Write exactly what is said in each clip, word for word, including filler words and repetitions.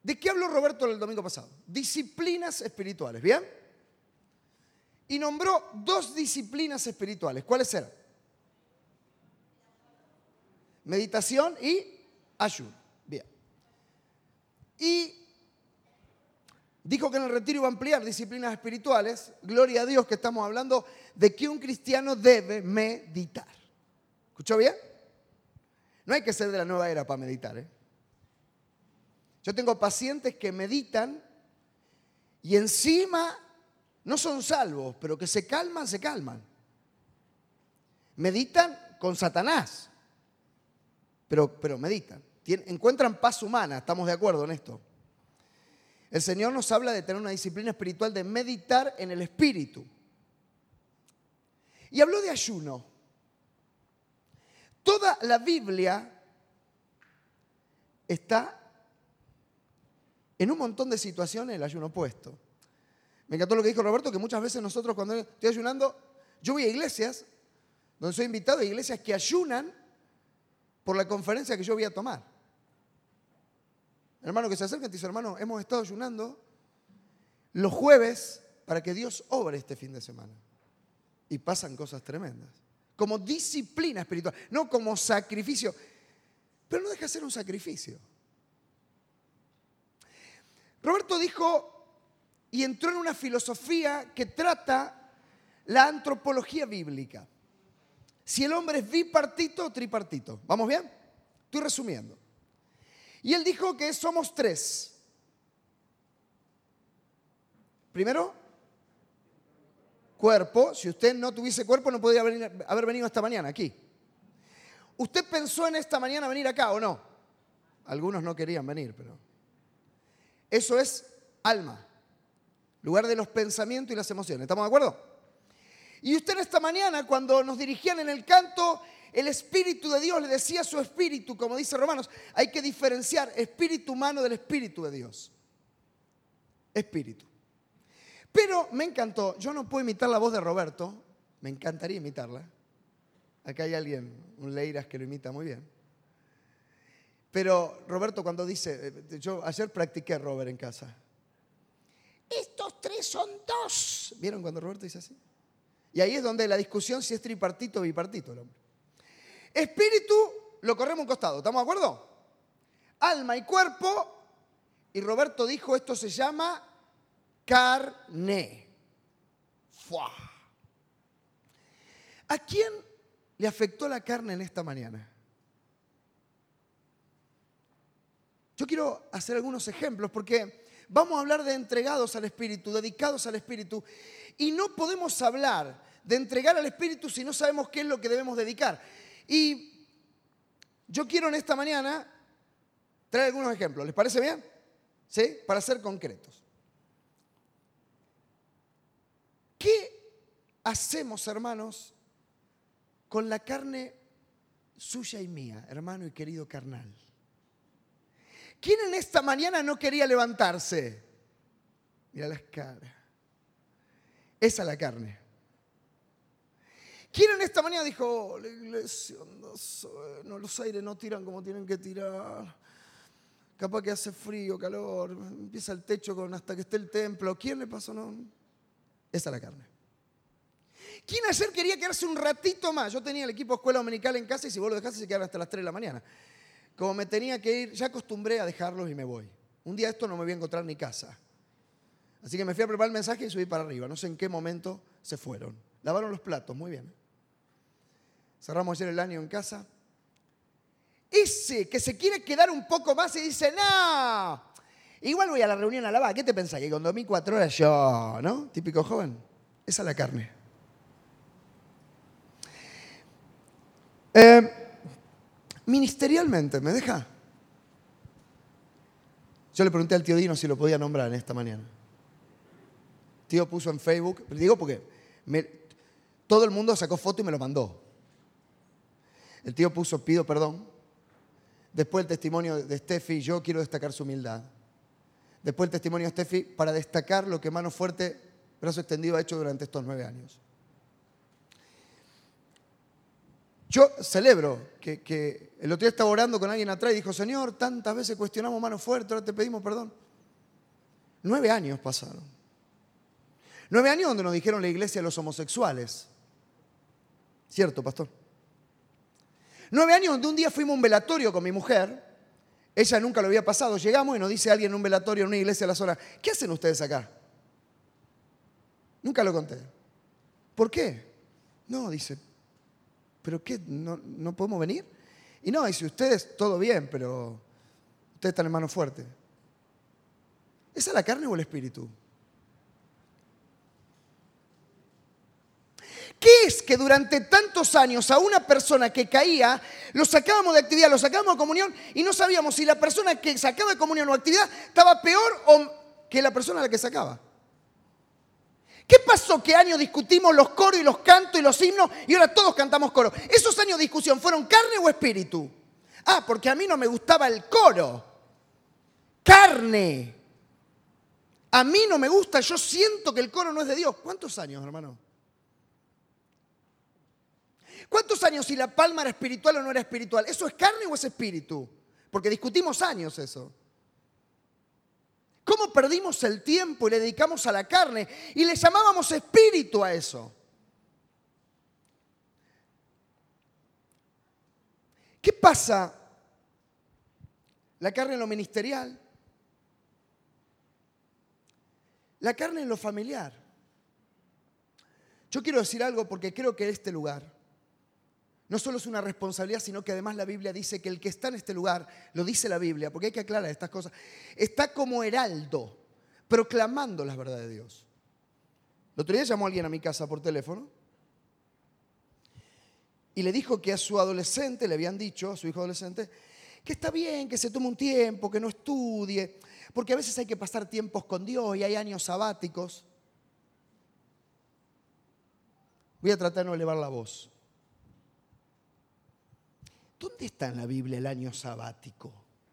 ¿De qué habló Roberto el domingo pasado? Disciplinas espirituales, ¿bien? Y nombró dos disciplinas espirituales. ¿Cuáles eran? Meditación y ayuno. Bien. Y dijo que en el retiro iba a ampliar disciplinas espirituales. Gloria a Dios que estamos hablando de que un cristiano debe meditar. ¿Escuchó bien? No hay que ser de la nueva era para meditar, ¿eh? Yo tengo pacientes que meditan y encima no son salvos, pero que se calman, se calman. Meditan con Satanás, pero, pero meditan. Tien, encuentran paz humana, estamos de acuerdo en esto. El Señor nos habla de tener una disciplina espiritual, de meditar en el Espíritu. Y habló de ayuno. Toda la Biblia está en un montón de situaciones el ayuno puesto. Me encantó lo que dijo Roberto, que muchas veces nosotros cuando estoy ayunando, yo voy a iglesias donde soy invitado a iglesias que ayunan por la conferencia que yo voy a tomar. Hermano que se acerca y dice, hermano, hemos estado ayunando los jueves para que Dios obre este fin de semana. Y pasan cosas tremendas. Como disciplina espiritual, no como sacrificio. Pero no deja de ser un sacrificio. Roberto dijo y entró en una filosofía que trata la antropología bíblica. Si el hombre es bipartito o tripartito. ¿Vamos bien? Estoy resumiendo. Y él dijo que somos tres. Primero, cuerpo. Si usted no tuviese cuerpo, no podría venir, haber venido esta mañana aquí. ¿Usted pensó en esta mañana venir acá o no? Algunos no querían venir, pero... Eso es alma. Lugar de los pensamientos y las emociones. ¿Estamos de acuerdo? Y usted en esta mañana, cuando nos dirigían en el canto, el Espíritu de Dios le decía a su espíritu, como dice Romanos, hay que diferenciar espíritu humano del Espíritu de Dios. Espíritu. Pero me encantó, yo no puedo imitar la voz de Roberto, me encantaría imitarla. Acá hay alguien, un Leiras, que lo imita muy bien. Pero Roberto cuando dice, yo ayer practiqué Robert en casa. Estos tres son dos. ¿Vieron cuando Roberto dice así? Y ahí es donde la discusión si es tripartito o bipartito el hombre. Espíritu lo corremos a un costado, ¿estamos de acuerdo? Alma y cuerpo. Y Roberto dijo, esto se llama carne. ¡Fua! ¿A quién le afectó la carne en esta mañana? Yo quiero hacer algunos ejemplos porque vamos a hablar de entregados al Espíritu, dedicados al Espíritu. Y no podemos hablar de entregar al Espíritu si no sabemos qué es lo que debemos dedicar. Y yo quiero en esta mañana traer algunos ejemplos. ¿Les parece bien? ¿Sí? Para ser concretos. ¿Qué hacemos, hermanos, con la carne suya y mía, hermano y querido carnal? ¿Quién en esta mañana no quería levantarse? Mira las caras. Esa es la carne. ¿Quién en esta mañana dijo, la iglesia, no, no, los aires no tiran como tienen que tirar? Capaz que hace frío, calor, empieza el techo con hasta que esté el templo. ¿Quién le pasó? No? Esa es la carne. ¿Quién ayer quería quedarse un ratito más? Yo tenía el equipo de escuela dominical en casa y si vos lo dejaste se quedaron hasta las tres de la mañana. Como me tenía que ir, ya acostumbré a dejarlos y me voy. Un día esto no me voy a encontrar ni casa. Así que me fui a preparar el mensaje y subí para arriba. No sé en qué momento se fueron. Lavaron los platos, muy bien. Cerramos ayer el año en casa. Ese que se quiere quedar un poco más y dice, no, igual voy a la reunión a lavar. ¿Qué te pensás? Que con dormí cuatro horas yo, ¿no? Típico joven. Esa es la carne. Eh... Ministerialmente, ¿me deja? Yo le pregunté al tío Dino si lo podía nombrar en esta mañana. El tío puso en Facebook, le digo porque me, todo el mundo sacó foto y me lo mandó. El tío puso, pido perdón. Después el testimonio de Steffi, yo quiero destacar su humildad. Después el testimonio de Steffi, para destacar lo que Mano Fuerte, Brazo Extendido ha hecho durante estos nueve años. Yo celebro que, que el otro día estaba orando con alguien atrás y dijo, Señor, tantas veces cuestionamos mano fuerte, ahora te pedimos perdón. Nueve años pasaron. Nueve años donde nos dijeron la iglesia a los homosexuales. ¿Cierto, pastor? Nueve años donde un día fuimos a un velatorio con mi mujer. Ella nunca lo había pasado. Llegamos y nos dice alguien en un velatorio en una iglesia de la zona, ¿qué hacen ustedes acá? Nunca lo conté. ¿Por qué? No, dice, ¿pero qué? ¿No, no podemos venir? Y no, dice, ustedes todo bien, pero ustedes están en mano fuerte. ¿Esa es la carne o el espíritu? ¿Qué es que durante tantos años a una persona que caía, lo sacábamos de actividad, lo sacábamos de comunión y no sabíamos si la persona que sacaba de comunión o actividad estaba peor o que la persona a la que sacaba? ¿Qué pasó? ¿Qué años discutimos los coros y los cantos y los himnos y ahora todos cantamos coro? ¿Esos años de discusión fueron carne o espíritu? Ah, porque a mí no me gustaba el coro. Carne. A mí no me gusta, yo siento que el coro no es de Dios. ¿Cuántos años, hermano? ¿Cuántos años si la palma era espiritual o no era espiritual? ¿Eso es carne o es espíritu? Porque discutimos años eso. ¿Cómo perdimos el tiempo y le dedicamos a la carne? Y le llamábamos espíritu a eso. ¿Qué pasa? La carne en lo ministerial. La carne en lo familiar. Yo quiero decir algo porque creo que este lugar no solo es una responsabilidad, sino que además la Biblia dice que el que está en este lugar, lo dice la Biblia, porque hay que aclarar estas cosas, está como heraldo, proclamando las verdades de Dios. El otro día llamó alguien a mi casa por teléfono y le dijo que a su adolescente, le habían dicho, a su hijo adolescente, que está bien, que se tome un tiempo, que no estudie, porque a veces hay que pasar tiempos con Dios y hay años sabáticos. Voy a tratar de no elevar la voz. ¿Dónde está en la Biblia el año sabático?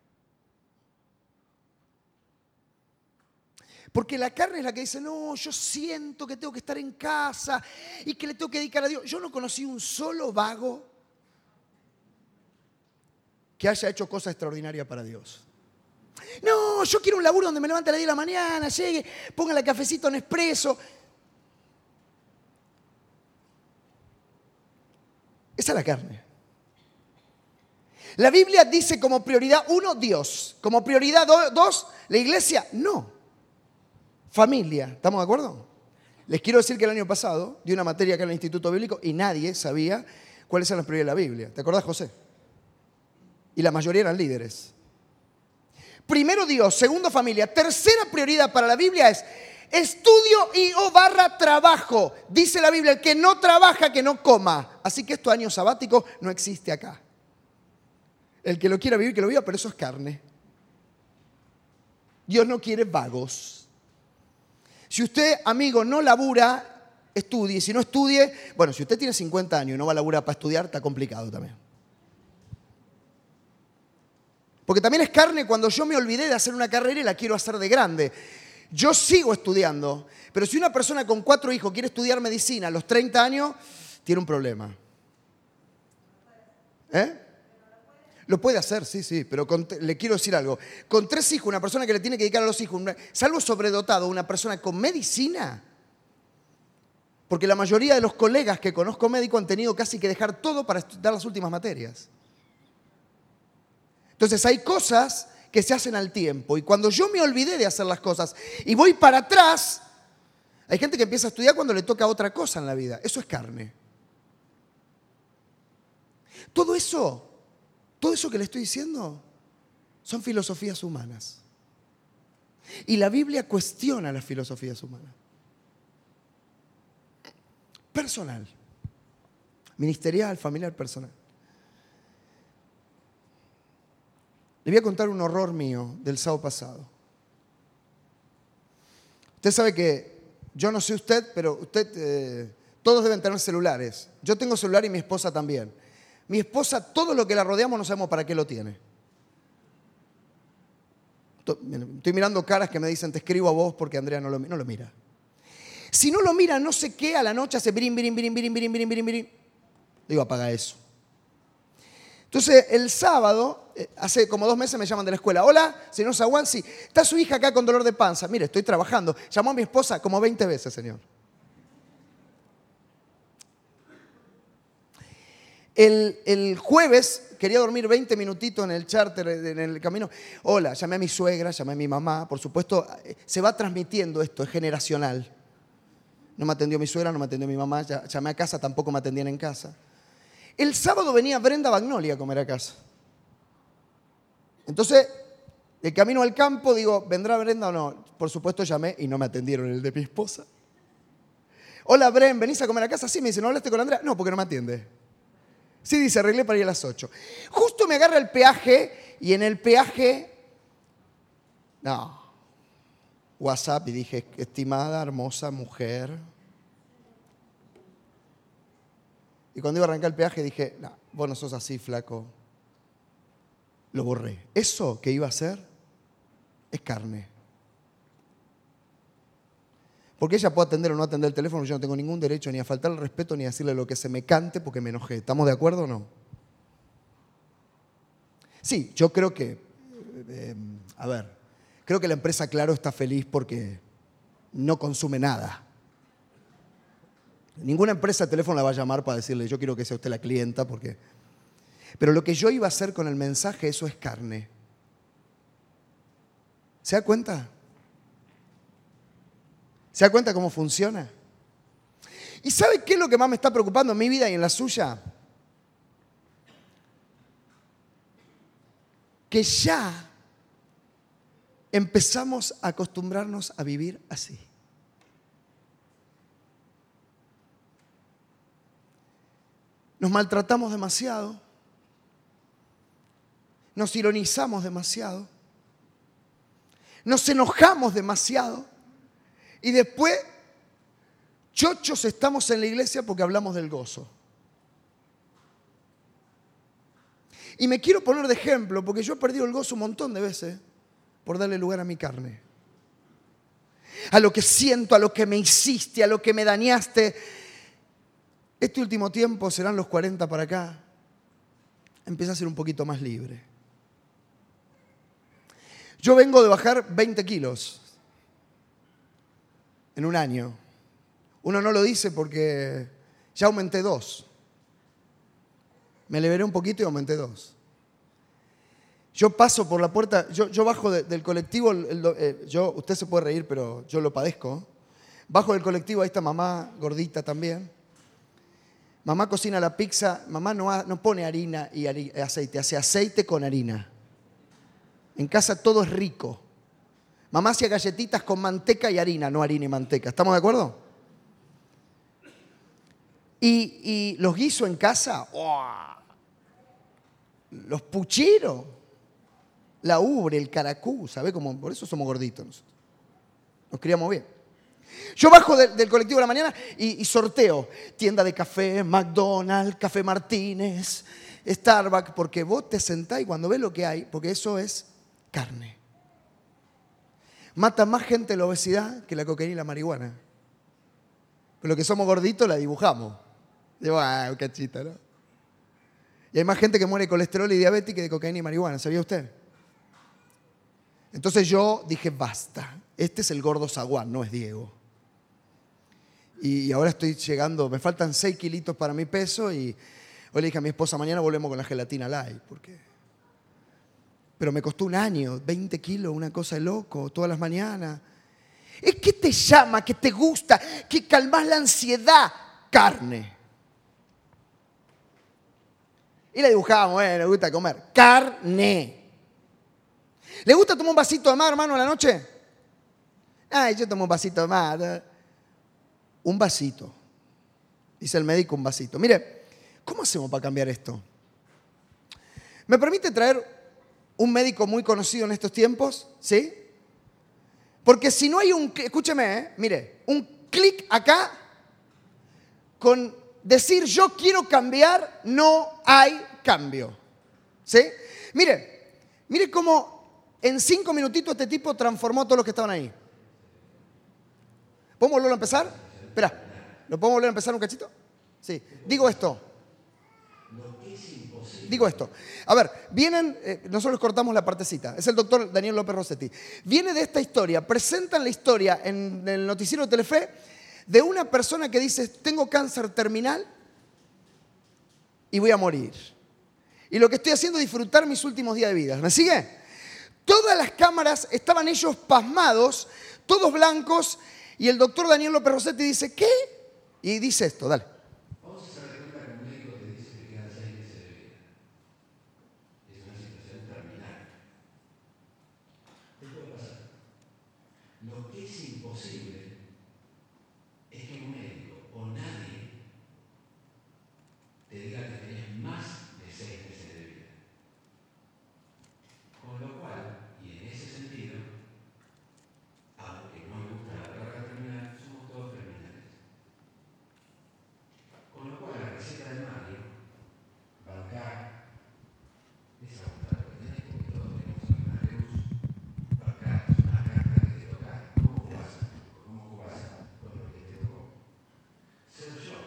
Porque la carne es la que dice, no, yo siento que tengo que estar en casa y que le tengo que dedicar a Dios. Yo no conocí un solo vago que haya hecho cosas extraordinarias para Dios. No, yo quiero un laburo donde me levante a las diez de la mañana, llegue, ponga el cafecito en expreso. Esa es la carne. La Biblia dice como prioridad uno, Dios. Como prioridad do, dos, la iglesia. No. Familia. ¿Estamos de acuerdo? Les quiero decir que el año pasado di una materia acá en el Instituto Bíblico y nadie sabía cuáles eran las prioridades de la Biblia. ¿Te acordás, José? Y la mayoría eran líderes. Primero Dios, segundo familia. Tercera prioridad para la Biblia es estudio y o barra trabajo. Dice la Biblia, el que no trabaja, que no coma. Así que esto año sabático no existe acá. El que lo quiera vivir, que lo viva, pero eso es carne. Dios no quiere vagos. Si usted, amigo, no labura, estudie. Si no estudie, bueno, si usted tiene cincuenta años y no va a laburar para estudiar, está complicado también. Porque también es carne cuando yo me olvidé de hacer una carrera y la quiero hacer de grande. Yo sigo estudiando, pero si una persona con cuatro hijos quiere estudiar medicina a los treinta años, tiene un problema. ¿Eh? Lo puede hacer, sí, sí, pero con, le quiero decir algo. Con tres hijos, una persona que le tiene que dedicar a los hijos, una, salvo sobredotado, una persona con medicina, porque la mayoría de los colegas que conozco médicos han tenido casi que dejar todo para estudiar las últimas materias. Entonces hay cosas que se hacen al tiempo y cuando yo me olvidé de hacer las cosas y voy para atrás, hay gente que empieza a estudiar cuando le toca otra cosa en la vida. Eso es carne. Todo eso... Todo eso que le estoy diciendo son filosofías humanas. Y la Biblia cuestiona las filosofías humanas. Personal. Ministerial, familiar, personal. Le voy a contar un horror mío del sábado pasado. Usted sabe que, yo no sé usted, pero usted, eh, todos deben tener celulares. Yo tengo celular y mi esposa también. Mi esposa, todo lo que la rodeamos no sabemos para qué lo tiene. Estoy mirando caras que me dicen, te escribo a vos porque Andrea no lo, no lo mira. Si no lo mira, no sé qué, a la noche hace birin, birin, birin, birin, birin, birin, birin, birin. Digo, apaga eso. Entonces, el sábado, eh, hace como dos meses me llaman de la escuela. Hola, señor Zaguán, sí. Está su hija acá con dolor de panza. Mire, estoy trabajando. Llamó a mi esposa como veinte veces, señor. El, el jueves quería dormir veinte minutitos en el charter, en el camino. Hola, llamé a mi suegra, llamé a mi mamá. Por supuesto, se va transmitiendo esto, es generacional. No me atendió mi suegra, no me atendió mi mamá. Llamé a casa, tampoco me atendían en casa. El sábado venía Brenda Bagnoli a comer a casa. Entonces, el camino al campo, digo, ¿vendrá Brenda o no? Por supuesto llamé y no me atendieron, el de mi esposa. Hola, Bren, ¿venís a comer a casa? Sí, me dice, ¿no hablaste con Andrea? No, porque no me atiende. Sí, dice, arreglé para ir a las ocho. Justo me agarra el peaje y en el peaje, no, WhatsApp y dije, estimada, hermosa mujer. Y cuando iba a arrancar el peaje dije, no, vos no sos así, flaco. Lo borré. Eso que iba a hacer es carne. Porque ella puede atender o no atender el teléfono, yo no tengo ningún derecho ni a faltar el respeto ni a decirle lo que se me cante porque me enojé. ¿Estamos de acuerdo o no? Sí, yo creo que, eh, a ver, creo que la empresa Claro está feliz porque no consume nada. Ninguna empresa de teléfono la va a llamar para decirle, yo quiero que sea usted la clienta porque... Pero lo que yo iba a hacer con el mensaje, eso es carne. ¿Se da cuenta? ¿Se da cuenta cómo funciona? ¿Y sabe qué es lo que más me está preocupando en mi vida y en la suya? Que ya empezamos a acostumbrarnos a vivir así. Nos maltratamos demasiado. Nos ironizamos demasiado. Nos enojamos demasiado. Y después, chochos estamos en la iglesia porque hablamos del gozo. Y me quiero poner de ejemplo porque yo he perdido el gozo un montón de veces por darle lugar a mi carne. A lo que siento, a lo que me hiciste, a lo que me dañaste. Este último tiempo, serán los cuarenta para acá, empieza a ser un poquito más libre. Yo vengo de bajar veinte kilos en un año. Uno no lo dice porque ya aumenté dos. Me liberé un poquito y aumenté dos. Yo paso por la puerta, yo, yo bajo de, del colectivo, el, el, eh, yo, usted se puede reír, pero yo lo padezco. Bajo del colectivo, ahí está mamá, gordita también. Mamá cocina la pizza, mamá no, ha, no pone harina y hari, aceite, hace aceite con harina. En casa todo es rico. Mamá hacía galletitas con manteca y harina, no harina y manteca. ¿Estamos de acuerdo? Y, y los guisos en casa, ¡oh! Los pucheros, la ubre, el caracú, ¿sabe cómo? Por eso somos gorditos nosotros. Nos criamos bien. Yo bajo de, del colectivo de la mañana y, y sorteo. Tienda de café, McDonald's, Café Martínez, Starbucks, porque vos te sentás y cuando ves lo que hay, porque eso es carne. Mata más gente la obesidad que la cocaína y la marihuana. Pero los que somos gorditos la dibujamos. Digo, ah, un cachito, ¿no? Y hay más gente que muere de colesterol y diabetes que de cocaína y marihuana. ¿Sabía usted? Entonces yo dije, basta. Este es el gordo Zaguán, no es Diego. Y ahora estoy llegando, me faltan seis kilitos para mi peso y hoy le dije a mi esposa, mañana volvemos con la gelatina light. Porque... Pero me costó un año, veinte kilos, una cosa de loco, todas las mañanas. Es que te llama, que te gusta, que calmas la ansiedad. Carne. Y le dibujamos, bueno, le gusta comer. Carne. ¿Le gusta tomar un vasito de más, hermano, a la noche? Ay, yo tomo un vasito de más. Un vasito. Dice el médico, un vasito. Mire, ¿cómo hacemos para cambiar esto? ¿Me permite traer un médico muy conocido en estos tiempos? ¿Sí? Porque si no hay un... Escúcheme, ¿eh? Mire, un clic acá con decir yo quiero cambiar, no hay cambio. ¿Sí? Mire, mire cómo en cinco minutitos este tipo transformó a todos los que estaban ahí. ¿Podemos volver a empezar? Espera, ¿lo podemos volver a empezar un cachito? Sí. Digo esto. Lo que es imposible digo esto. A ver, vienen, eh, nosotros cortamos la partecita, es el doctor Daniel López Rossetti. Viene de esta historia, presentan la historia en el noticiero de Telefe de una persona que dice, tengo cáncer terminal y voy a morir. Y lo que estoy haciendo es disfrutar mis últimos días de vida. ¿Me sigue? Todas las cámaras estaban ellos pasmados, todos blancos, y el doctor Daniel López Rossetti dice, ¿qué? Y dice esto, dale. Vamos a hacer de cuenta que un médico te dice que quedan seis meses de vida. Es una situación terminal. ¿Qué puede pasar? Lo que es imposible es que un médico o nadie te diga que tenés más de seis meses de vida. Con lo cual, y en ese sentido, aunque no me gusta la palabra terminal, somos todos terminales. Con lo cual, la receta de Mario, bancar, es aguantar lo que tenés, porque todos tenemos alguna luz, bancar, una carta que te toca, ¿cómo jugás? ¿Cómo jugás con lo que te tocó? Ser yo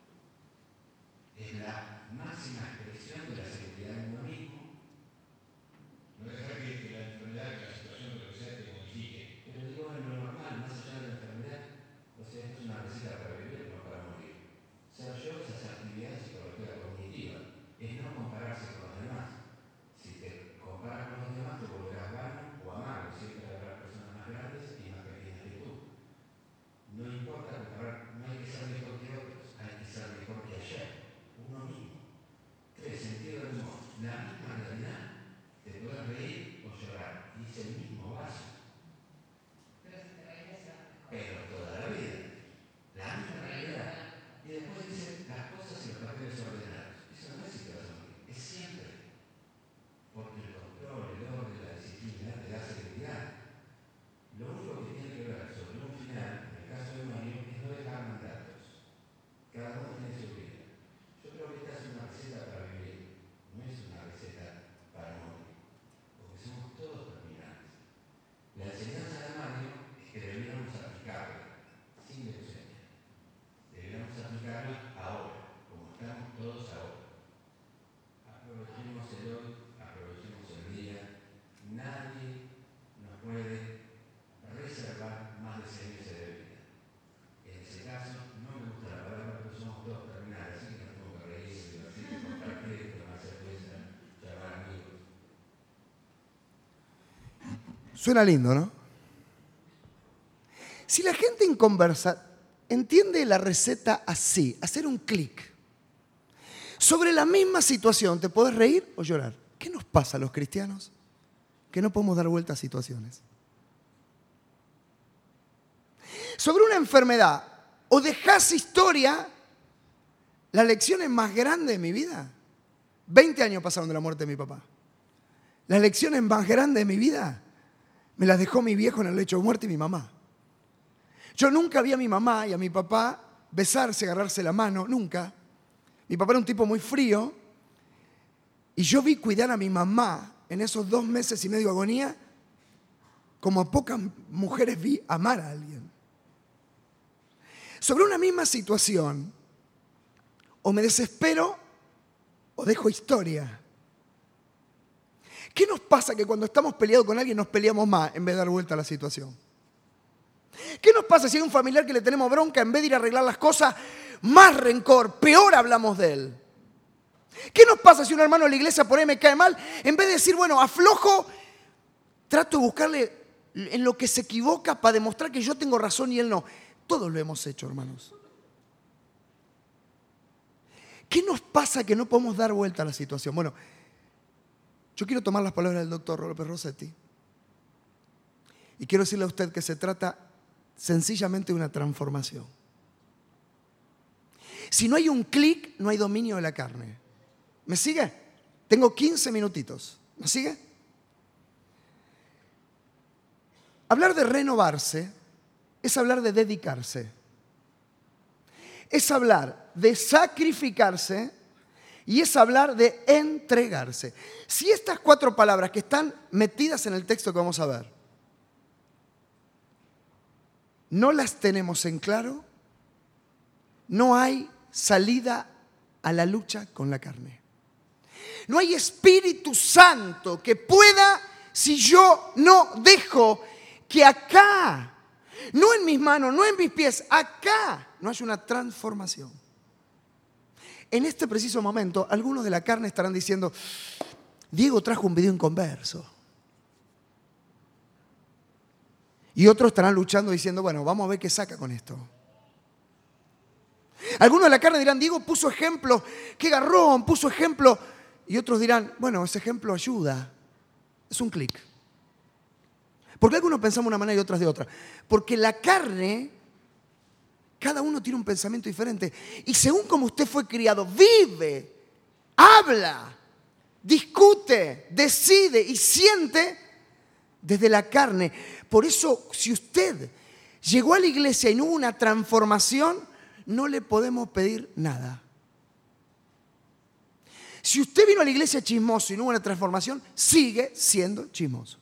es la máxima expresión de la seguridad en uno mismo. No dejar que, que la enfermedad, que la situación, lo que sea, te modifique. Pero digo, en lo normal, más allá de la enfermedad, o sea, esto es una receta para vivir, no para morir. Ser yo es hacer actividad de psicología cognitiva, es no compararse con los demás. Si te comparas con los demás, te volverás vano o amargo. Siempre habrá personas más grandes y más pequeñas que tú. No importa comparar, no hay que ser mejor que otros, hay que ser mejor que ayer, uno mismo. Tres, sentido del humor. La misma realidad, te puedes reír o llorar, y es el mismo vaso. Pero toda la vida, la misma realidad. Y después dice las cosas y los papeles ordenados. Eso no es si te vas a morir, es siempre. Porque el control, el orden, la disciplina te da seguridad. Lo único que tiene que ver sobre un final, en el caso de Mario, es no dejar mandatos. Cada uno tiene su vida. Yo creo que esta es una receta para vivir, no es una receta para morir. Porque somos todos terminales. La enseñanza de Mario es que deberíamos aplicarla, sin leucemia. Deberíamos aplicarla ahora, como estamos todos ahora. Aprovechemos el hoy, aprovechemos el día. Nadie nos puede reservar más de seis meses de vida. En ese caso, no me gusta la palabra, pero somos todos terminales, así que nos tenemos que reír, divertir, compartir, tomar cerveza, llamar amigos. Suena lindo, ¿no? Si la gente en conversa entiende la receta así, hacer un clic, sobre la misma situación, ¿te podés reír o llorar? ¿Qué nos pasa a los cristianos? Que no podemos dar vuelta a situaciones. Sobre una enfermedad, o dejás historia, la lección es más grande de mi vida. veinte años pasaron de la muerte de mi papá. Las lecciones más grandes de mi vida me las dejó mi viejo en el lecho de muerte y mi mamá. Yo nunca vi a mi mamá y a mi papá besarse, agarrarse la mano, nunca. Mi papá era un tipo muy frío y yo vi cuidar a mi mamá en esos dos meses y medio de agonía como a pocas mujeres vi amar a alguien. Sobre una misma situación, o me desespero o dejo historia. ¿Qué nos pasa que cuando estamos peleados con alguien nos peleamos más en vez de dar vuelta a la situación? ¿Qué nos pasa si hay un familiar que le tenemos bronca, en vez de ir a arreglar las cosas, más rencor, peor hablamos de él? ¿Qué nos pasa si un hermano de la iglesia por ahí me cae mal, en vez de decir, bueno, aflojo, trato de buscarle en lo que se equivoca para demostrar que yo tengo razón y él no? Todos lo hemos hecho, hermanos. ¿Qué nos pasa que no podemos dar vuelta a la situación? Bueno, yo quiero tomar las palabras del doctor López Rossetti y quiero decirle a usted que se trata sencillamente de una transformación. Si no hay un clic, no hay dominio de la carne. ¿Me sigue? Tengo quince minutitos. ¿Me sigue? Hablar de renovarse es hablar de dedicarse. Es hablar de sacrificarse y es hablar de entregarse. Si estas cuatro palabras que están metidas en el texto que vamos a ver, no las tenemos en claro, no hay salida a la lucha con la carne. No hay Espíritu Santo que pueda, si yo no dejo que acá, no en mis manos, no en mis pies, acá no haya una transformación. En este preciso momento, algunos de la carne estarán diciendo, Diego trajo un video inconverso. Y otros estarán luchando diciendo, bueno, vamos a ver qué saca con esto. Algunos de la carne dirán, Diego puso ejemplo, qué garrón, puso ejemplo. Y otros dirán, bueno, ese ejemplo ayuda. Es un clic. ¿Por qué algunos pensamos de una manera y otros de otra? Porque la carne, cada uno tiene un pensamiento diferente. Y según como usted fue criado, vive, habla, discute, decide y siente desde la carne. Por eso, si usted llegó a la iglesia y no hubo una transformación, no le podemos pedir nada. Si usted vino a la iglesia chismoso y no hubo una transformación, sigue siendo chismoso.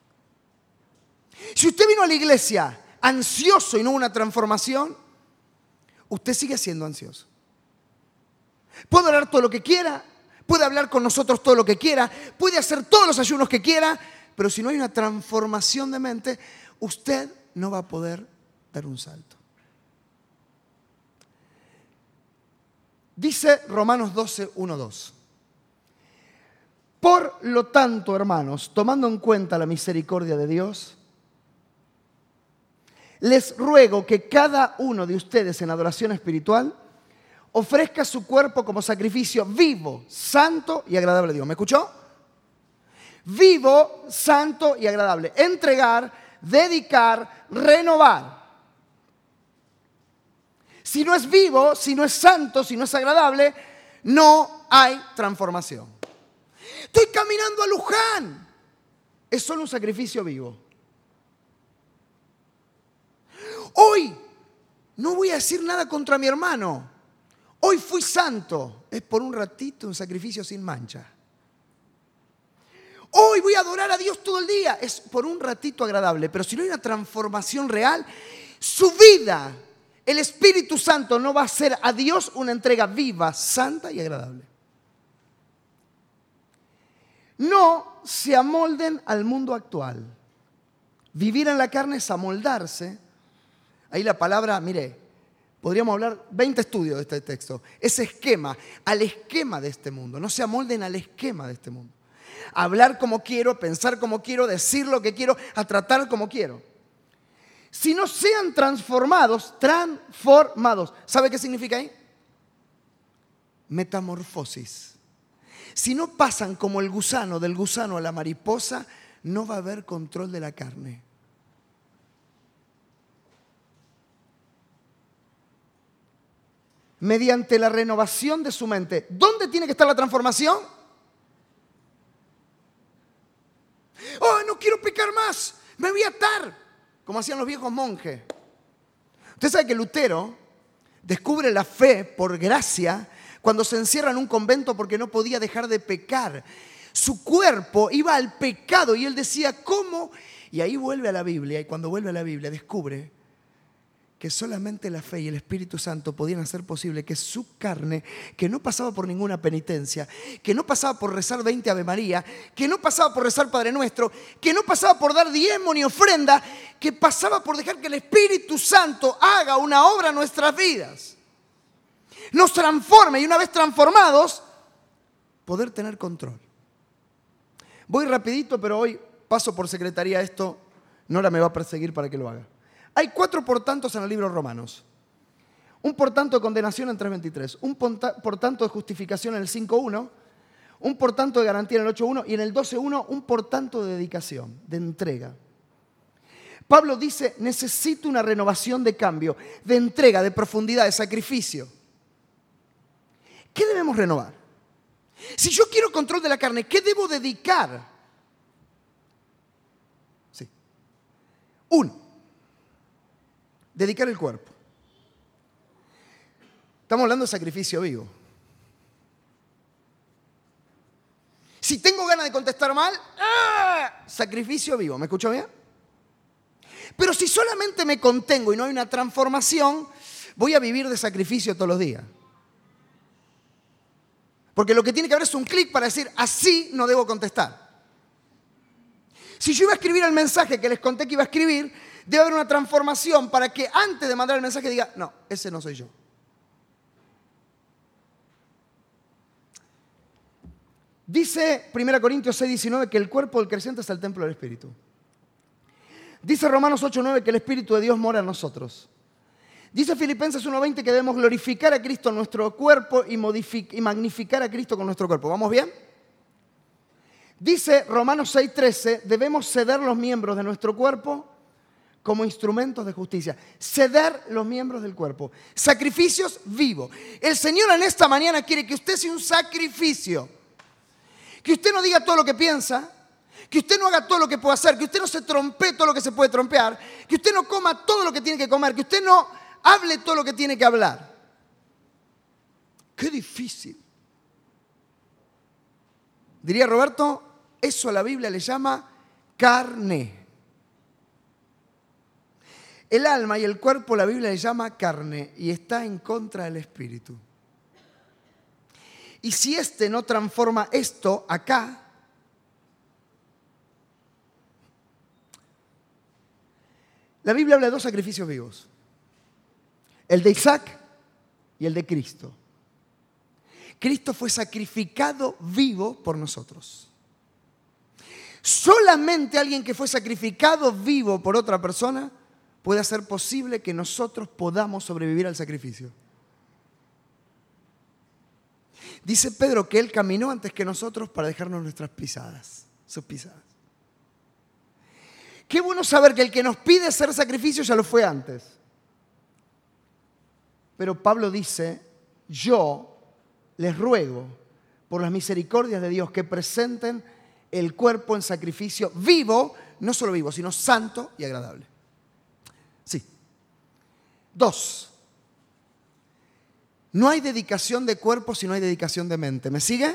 Si usted vino a la iglesia ansioso y no hubo una transformación, usted sigue siendo ansioso. Puede orar todo lo que quiera, puede hablar con nosotros todo lo que quiera, puede hacer todos los ayunos que quiera, pero si no hay una transformación de mente, usted no va a poder dar un salto. Dice Romanos doce, uno, dos. Por lo tanto, hermanos, tomando en cuenta la misericordia de Dios, les ruego que cada uno de ustedes en adoración espiritual ofrezca su cuerpo como sacrificio vivo, santo y agradable a Dios. ¿Me escuchó? Vivo, santo y agradable. Entregar, dedicar, renovar. Si no es vivo, si no es santo, si no es agradable, no hay transformación. Estoy caminando a Luján. Es solo un sacrificio vivo. Hoy no voy a decir nada contra mi hermano. Hoy fui santo. Es por un ratito un sacrificio sin mancha. Hoy voy a adorar a Dios todo el día. Es por un ratito agradable. Pero si no hay una transformación real, su vida, el Espíritu Santo no va a hacer a Dios una entrega viva, santa y agradable. No se amolden al mundo actual. Vivir en la carne es amoldarse. Ahí la palabra, mire, podríamos hablar veinte estudios de este texto. Ese esquema, al esquema de este mundo. No se amolden al esquema de este mundo. Hablar como quiero, pensar como quiero, decir lo que quiero, a tratar como quiero. Si no sean transformados, transformados. ¿Sabe qué significa ahí? Metamorfosis. Si no pasan como el gusano, del gusano a la mariposa, no va a haber control de la carne. Mediante la renovación de su mente. ¿Dónde tiene que estar la transformación? Oh, no quiero pecar más, me voy a atar, como hacían los viejos monjes. Usted sabe que Lutero descubre la fe por gracia cuando se encierra en un convento porque no podía dejar de pecar. Su cuerpo iba al pecado y él decía, ¿cómo? Y ahí vuelve a la Biblia, y cuando vuelve a la Biblia descubre que solamente la fe y el Espíritu Santo podían hacer posible que su carne, que no pasaba por ninguna penitencia, que no pasaba por rezar veinte Ave María, que no pasaba por rezar Padre Nuestro, que no pasaba por dar diezmo ni ofrenda, que pasaba por dejar que el Espíritu Santo haga una obra en nuestras vidas. Nos transforme y una vez transformados, poder tener control. Voy rapidito, pero hoy paso por secretaría esto, Nora me va a perseguir para que lo haga. Hay cuatro por tantos en el libro de Romanos. Un por tanto de condenación en tres veintitrés, un por tanto de justificación en el cinco uno, un por tanto de garantía en el ocho uno y en el doce uno un por tanto de dedicación, de entrega. Pablo dice, necesito una renovación de cambio, de entrega, de profundidad, de sacrificio. ¿Qué debemos renovar? Si yo quiero control de la carne, ¿qué debo dedicar? Sí. Uno. Dedicar el cuerpo. Estamos hablando de sacrificio vivo. Si tengo ganas de contestar mal, ¡ah! Sacrificio vivo. ¿Me escuchó bien? Pero si solamente me contengo y no hay una transformación, voy a vivir de sacrificio todos los días. Porque lo que tiene que haber es un clic para decir, así no debo contestar. Si yo iba a escribir el mensaje que les conté que iba a escribir, debe haber una transformación para que antes de mandar el mensaje diga, no, ese no soy yo. Dice primera Corintios seis, diecinueve que el cuerpo del creyente es el templo del Espíritu. Dice Romanos ocho, nueve que el Espíritu de Dios mora en nosotros. Dice Filipenses uno, veinte que debemos glorificar a Cristo en nuestro cuerpo y, y magnificar a Cristo con nuestro cuerpo. ¿Vamos bien? Dice Romanos seis, trece, debemos ceder los miembros de nuestro cuerpo como instrumentos de justicia. Ceder los miembros del cuerpo. Sacrificios vivos. El Señor en esta mañana quiere que usted sea un sacrificio. Que usted no diga todo lo que piensa. Que usted no haga todo lo que puede hacer. Que usted no se trompee todo lo que se puede trompear. Que usted no coma todo lo que tiene que comer. Que usted no hable todo lo que tiene que hablar. Qué difícil. Diría Roberto, eso a la Biblia le llama carne. El alma y el cuerpo la Biblia le llama carne y está en contra del espíritu. Y si éste no transforma esto acá, la Biblia habla de dos sacrificios vivos. El de Isaac y el de Cristo. Cristo fue sacrificado vivo por nosotros. Solamente alguien que fue sacrificado vivo por otra persona puede hacer posible que nosotros podamos sobrevivir al sacrificio. Dice Pedro que Él caminó antes que nosotros para dejarnos nuestras pisadas, sus pisadas. Qué bueno saber que el que nos pide hacer sacrificio ya lo fue antes. Pero Pablo dice, yo les ruego por las misericordias de Dios que presenten el cuerpo en sacrificio vivo, no solo vivo, sino santo y agradable. Sí. Dos. No hay dedicación de cuerpo si no hay dedicación de mente. ¿Me sigue?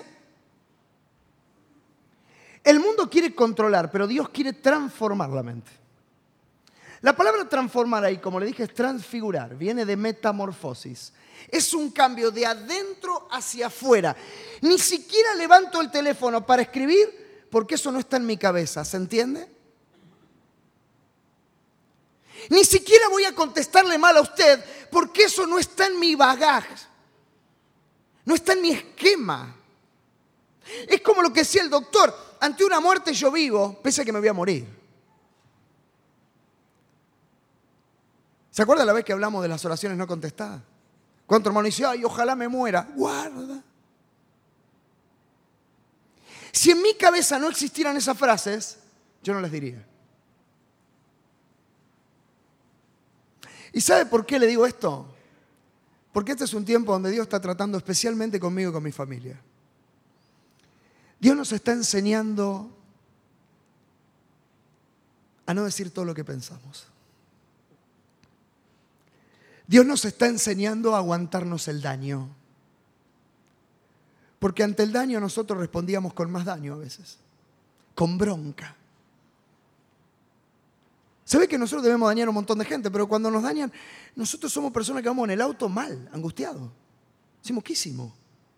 El mundo quiere controlar, pero Dios quiere transformar la mente. La palabra transformar ahí, como le dije, es transfigurar. Viene de metamorfosis. Es un cambio de adentro hacia afuera. Ni siquiera levanto el teléfono para escribir porque eso no está en mi cabeza. ¿Se entiende? Ni siquiera voy a contestarle mal a usted porque eso no está en mi bagaje. No está en mi esquema. Es como lo que decía el doctor. Ante una muerte yo vivo, pese a que me voy a morir. ¿Se acuerda la vez que hablamos de las oraciones no contestadas? ¿Cuánto hermano dice, ay, ojalá me muera? Guarda. Si en mi cabeza no existieran esas frases, yo no las diría. ¿Y sabe por qué le digo esto? Porque este es un tiempo donde Dios está tratando especialmente conmigo y con mi familia. Dios nos está enseñando a no decir todo lo que pensamos. Dios nos está enseñando a aguantarnos el daño. Porque ante el daño nosotros respondíamos con más daño a veces. Con bronca. Se ve que nosotros debemos dañar a un montón de gente, pero cuando nos dañan, nosotros somos personas que vamos en el auto mal, angustiados. Decimos, ¿qué hicimos?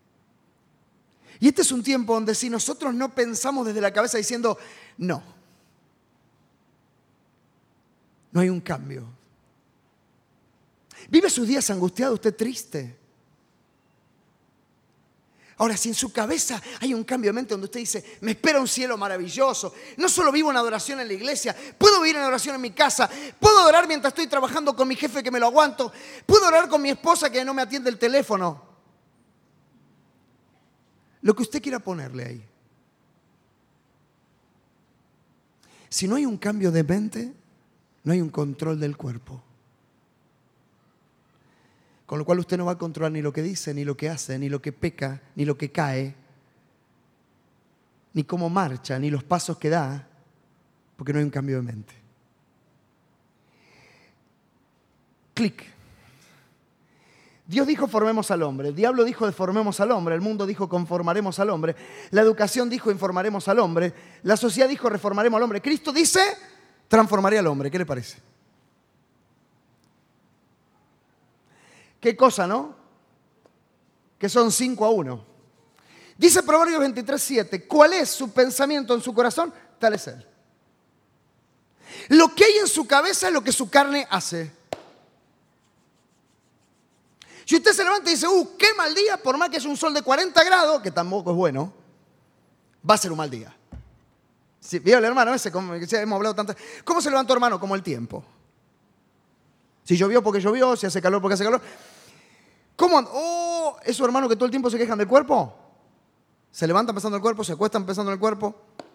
Y este es un tiempo donde si nosotros no pensamos desde la cabeza diciendo, no, no hay un cambio. ¿Vive sus días angustiado, usted triste? Ahora, si en su cabeza hay un cambio de mente donde usted dice, me espera un cielo maravilloso, no solo vivo en adoración en la iglesia, puedo vivir en adoración en mi casa, puedo orar mientras estoy trabajando con mi jefe que me lo aguanto, puedo orar con mi esposa que no me atiende el teléfono. Lo que usted quiera ponerle ahí. Si no hay un cambio de mente, no hay un control del cuerpo. Con lo cual usted no va a controlar ni lo que dice, ni lo que hace, ni lo que peca, ni lo que cae, ni cómo marcha, ni los pasos que da, porque no hay un cambio de mente. Clic. Dios dijo formemos al hombre, el diablo dijo formemos al hombre, el mundo dijo conformaremos al hombre, la educación dijo informaremos al hombre, la sociedad dijo reformaremos al hombre, Cristo dice transformaré al hombre. ¿Qué le parece? Qué cosa, ¿no? Que son cinco a uno. Dice Proverbios veintitrés, siete, ¿cuál es su pensamiento en su corazón? Tal es él. Lo que hay en su cabeza es lo que su carne hace. Si usted se levanta y dice, uh, qué mal día, por más que haya un sol de cuarenta grados, que tampoco es bueno, va a ser un mal día. Sí, ¿vio el hermano ese? Como, hemos hablado tanto. ¿Cómo se levantó, hermano? Como el tiempo. Si llovió porque llovió, si hace calor porque hace calor. ¿Cómo? Oh, ¿esos hermanos que todo el tiempo se quejan del cuerpo? Se levantan pensando en el cuerpo, se acuestan pensando en el cuerpo.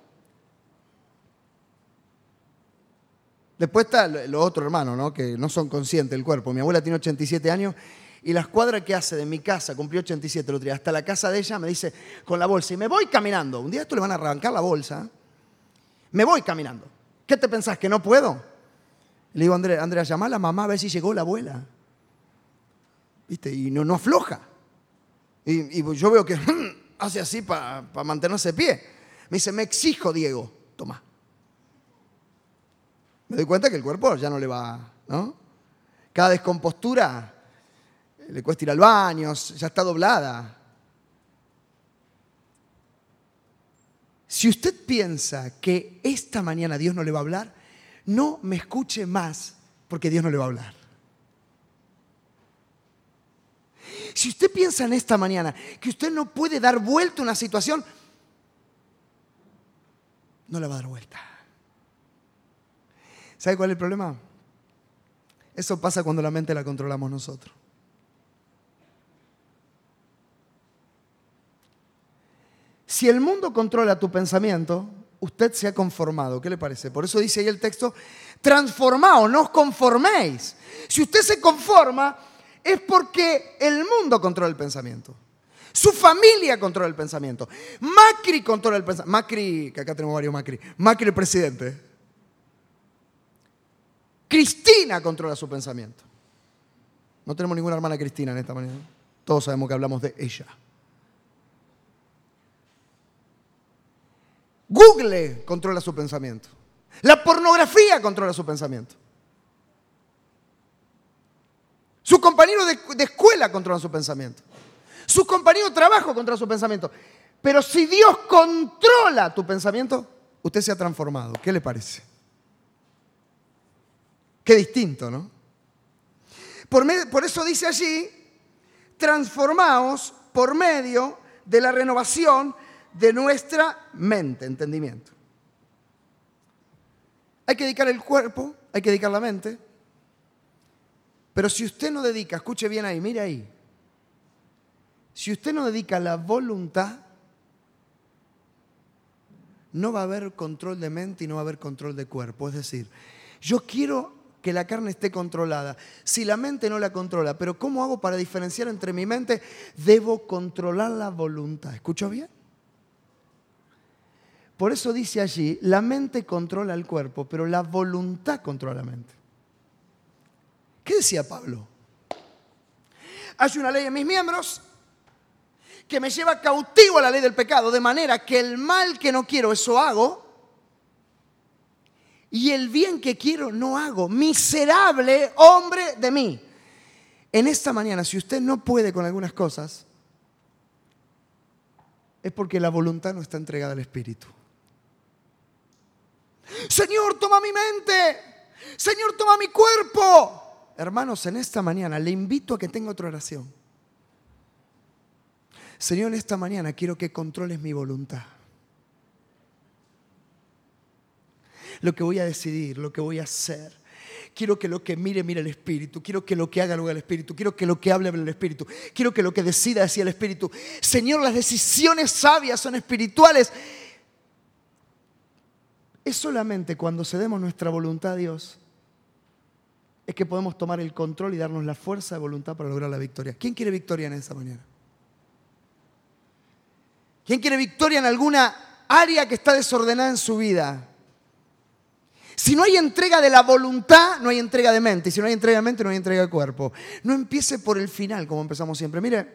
Después está los otros hermanos, ¿no? Que no son conscientes del cuerpo. Mi abuela tiene ochenta y siete años y las cuadras que hace de mi casa, cumplió ochenta y siete el otro día, hasta la casa de ella, me dice con la bolsa, y me voy caminando. Un día esto le van a arrancar la bolsa. Me voy caminando. ¿Qué te pensás, que no puedo? Le digo a Andrea, Andrea, llamá a la mamá a ver si llegó la abuela. ¿Viste? Y no, no afloja. Y, y yo veo que hace así para pa mantenerse de pie. Me dice, me exijo, Diego. Toma. Me doy cuenta que el cuerpo ya no le va, ¿no? Cada descompostura le cuesta ir al baño, ya está doblada. Si usted piensa que esta mañana Dios no le va a hablar, no me escuche más, porque Dios no le va a hablar. Si usted piensa en esta mañana que usted no puede dar vuelta a una situación, no la va a dar vuelta. ¿Sabe cuál es el problema? Eso pasa cuando la mente la controlamos nosotros. Si el mundo controla tu pensamiento, usted se ha conformado. ¿Qué le parece? Por eso dice ahí el texto, transformaos, no os conforméis. Si usted se conforma, es porque el mundo controla el pensamiento. Su familia controla el pensamiento. Macri controla el pensamiento. Macri, que acá tenemos varios Macri. Macri el presidente. Cristina controla su pensamiento. No tenemos ninguna hermana Cristina en esta mañana. Todos sabemos que hablamos de ella. Google controla su pensamiento. La pornografía controla su pensamiento. Su compañero de, de escuela controla su pensamiento. Su compañero de trabajo controla su pensamiento. Pero si Dios controla tu pensamiento, usted se ha transformado. ¿Qué le parece? Qué distinto, ¿no? Por, me, por eso dice allí, transformaos por medio de la renovación de nuestra mente, entendimiento. Hay que dedicar el cuerpo, hay que dedicar la mente. Pero si usted no dedica, escuche bien ahí, mire ahí. Si usted no dedica la voluntad, no va a haber control de mente y no va a haber control de cuerpo. Es decir, yo quiero que la carne esté controlada. Si la mente no la controla, pero ¿cómo hago para diferenciar entre mi mente? Debo controlar la voluntad. ¿Escuchó bien? Por eso dice allí, la mente controla el cuerpo, pero la voluntad controla la mente. ¿Qué decía Pablo? Hay una ley en mis miembros que me lleva cautivo a la ley del pecado, de manera que el mal que no quiero, eso hago, y el bien que quiero, no hago. Miserable hombre de mí. En esta mañana, si usted no puede con algunas cosas, es porque la voluntad no está entregada al Espíritu. Señor, toma mi mente. Señor, toma mi cuerpo. Hermanos, en esta mañana le invito a que tenga otra oración. Señor, en esta mañana quiero que controles mi voluntad. Lo que voy a decidir, lo que voy a hacer. Quiero que lo que mire, mire el Espíritu. Quiero que lo que haga, lo haga el Espíritu. Quiero que lo que hable, hable el Espíritu. Quiero que lo que decida, decida el Espíritu. Señor, las decisiones sabias son espirituales. Es solamente cuando cedemos nuestra voluntad a Dios es que podemos tomar el control y darnos la fuerza de voluntad para lograr la victoria. ¿Quién quiere victoria en esta mañana? ¿Quién quiere victoria en alguna área que está desordenada en su vida? Si no hay entrega de la voluntad, no hay entrega de mente. Y si no hay entrega de mente, no hay entrega de cuerpo. No empiece por el final, como empezamos siempre. Mire,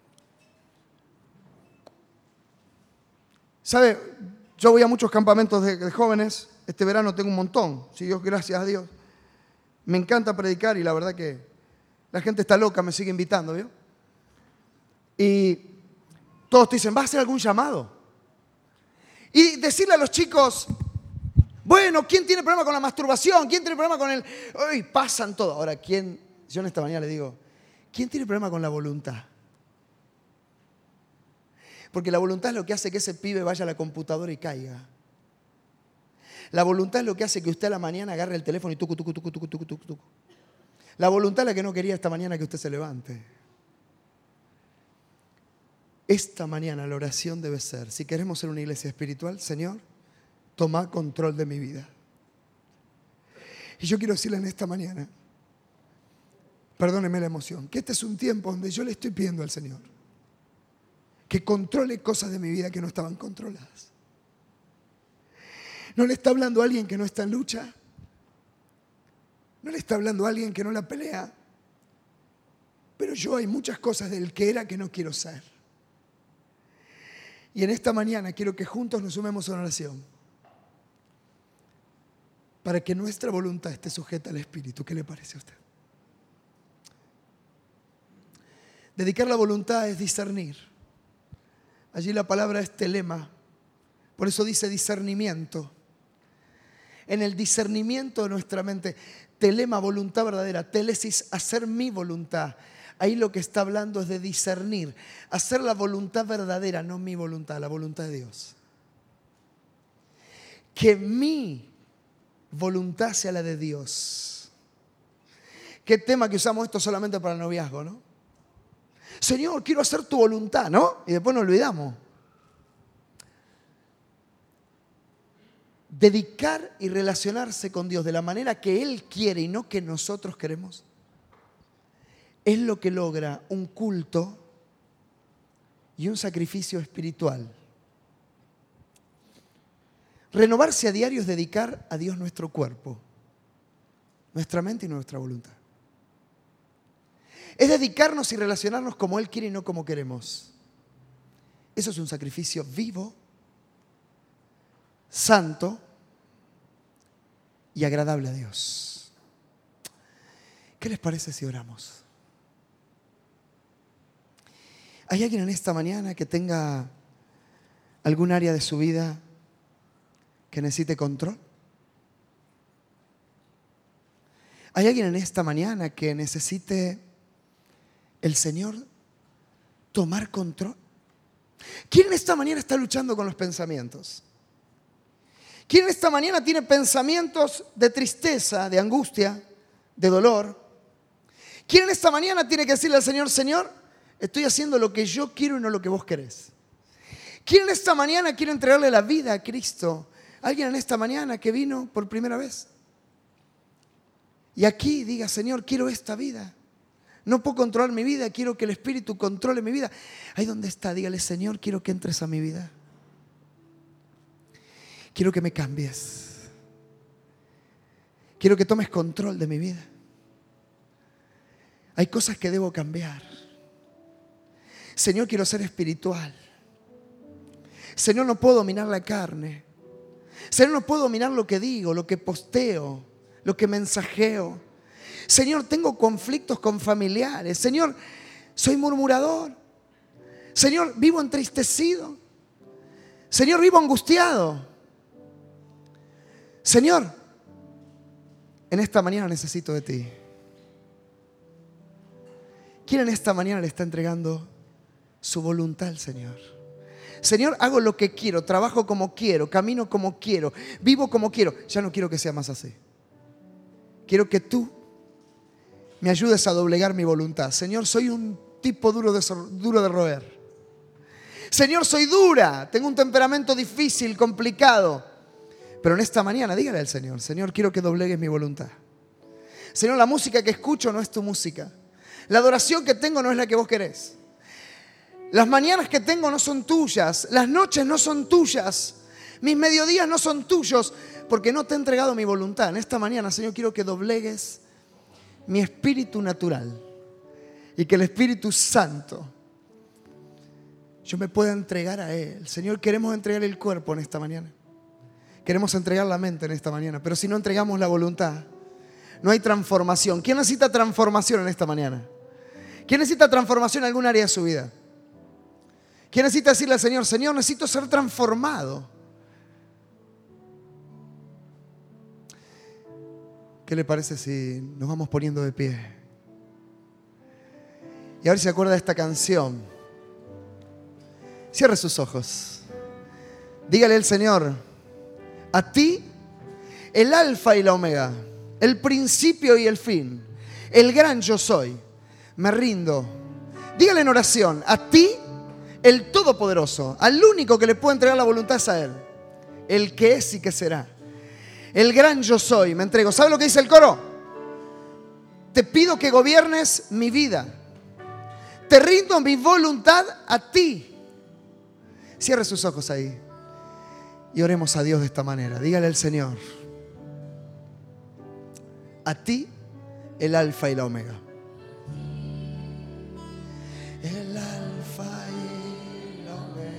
¿sabe? Yo voy a muchos campamentos de, de jóvenes. Este verano tengo un montón. Si Dios, gracias a Dios. Me encanta predicar y la verdad que la gente está loca, me sigue invitando, ¿vio? Y Todos te dicen, ¿vas a hacer algún llamado? Y decirle a los chicos, bueno, ¿quién tiene problema con la masturbación? ¿Quién tiene problema con el...? Uy, pasan todo. Ahora, ¿quién? Yo en esta mañana le digo, ¿quién tiene problema con la voluntad? Porque la voluntad es lo que hace que ese pibe vaya a la computadora y caiga. La voluntad es lo que hace que usted a la mañana agarre el teléfono y tucu, tucu, tucu, tucu, tucu, tucu, tucu. La voluntad es la que no quería esta mañana que usted se levante. Esta mañana la oración debe ser, si queremos ser una iglesia espiritual, Señor, toma control de mi vida. Y yo quiero decirle en esta mañana, perdóneme la emoción, que este es un tiempo donde yo le estoy pidiendo al Señor que controle cosas de mi vida que no estaban controladas. No le está hablando a alguien que no está en lucha. No le está hablando a alguien que no la pelea. Pero yo hay muchas cosas del que era que no quiero ser. Y en esta mañana quiero que juntos nos sumemos a una oración para que nuestra voluntad esté sujeta al Espíritu. ¿Qué le parece a usted? Dedicar la voluntad es discernir. Allí la palabra es telema. Por eso dice discernimiento. En el discernimiento de nuestra mente, telema, voluntad verdadera, télesis, hacer mi voluntad. Ahí lo que está hablando es de discernir, hacer la voluntad verdadera, no mi voluntad, la voluntad de Dios. Que mi voluntad sea la de Dios. Qué tema que usamos esto solamente para el noviazgo, ¿no? Señor, quiero hacer tu voluntad, ¿no? Y después nos olvidamos. Dedicar y relacionarse con Dios de la manera que Él quiere y no que nosotros queremos, es lo que logra un culto y un sacrificio espiritual. Renovarse a diario es dedicar a Dios nuestro cuerpo, nuestra mente y nuestra voluntad. Es dedicarnos y relacionarnos como Él quiere y no como queremos. Eso es un sacrificio vivo, santo y agradable a Dios. ¿Qué les parece si oramos? ¿Hay alguien en esta mañana que tenga algún área de su vida que necesite control? ¿Hay alguien en esta mañana que necesite el Señor tomar control? ¿Quién en esta mañana está luchando con los pensamientos? ¿Quién en esta mañana tiene pensamientos de tristeza, de angustia, de dolor? ¿Quién en esta mañana tiene que decirle al Señor, Señor, estoy haciendo lo que yo quiero y no lo que vos querés? ¿Quién en esta mañana quiere entregarle la vida a Cristo? ¿Alguien en esta mañana que vino por primera vez? Y aquí diga, Señor, quiero esta vida. No puedo controlar mi vida, quiero que el Espíritu controle mi vida. Ahí donde está, dígale, Señor, quiero que entres a mi vida. Quiero que me cambies. Quiero que tomes control de mi vida. Hay cosas que debo cambiar. Señor, quiero ser espiritual. Señor, no puedo dominar la carne. Señor, no puedo dominar lo que digo, lo que posteo, lo que mensajeo. Señor, tengo conflictos con familiares. Señor, soy murmurador. Señor, vivo entristecido. Señor, vivo angustiado. Señor, en esta mañana necesito de ti. ¿Quién en esta mañana le está entregando su voluntad al Señor? Señor, hago lo que quiero, trabajo como quiero, camino como quiero, vivo como quiero. Ya no quiero que sea más así. Quiero que tú me ayudes a doblegar mi voluntad. Señor, soy un tipo duro de, duro de roer. Señor, soy dura, tengo un temperamento difícil, complicado. Pero en esta mañana dígale al Señor, Señor, quiero que doblegues mi voluntad. Señor, la música que escucho no es tu música. La adoración que tengo no es la que vos querés. Las mañanas que tengo no son tuyas. Las noches no son tuyas. Mis mediodías no son tuyos, porque no te he entregado mi voluntad. En esta mañana, Señor, quiero que doblegues mi espíritu natural y que el Espíritu Santo yo me pueda entregar a Él. Señor, queremos entregar el cuerpo en esta mañana. Queremos entregar la mente en esta mañana. Pero si no entregamos la voluntad, no hay transformación. ¿Quién necesita transformación en esta mañana? ¿Quién necesita transformación en algún área de su vida? ¿Quién necesita decirle al Señor, Señor, necesito ser transformado? ¿Qué le parece si nos vamos poniendo de pie? Y a ver si se acuerda de esta canción. Cierre sus ojos. Dígale al Señor, a ti, el alfa y la omega, el principio y el fin, el gran yo soy, me rindo. Dígale en oración, a ti, el todopoderoso, al único que le puede entregar la voluntad es a Él, el que es y que será. El gran yo soy, me entrego. ¿Sabe lo que dice el coro? Te pido que gobiernes mi vida. Te rindo mi voluntad a ti. Cierre sus ojos ahí y oremos a Dios de esta manera. Dígale al Señor, a ti el alfa y la omega. El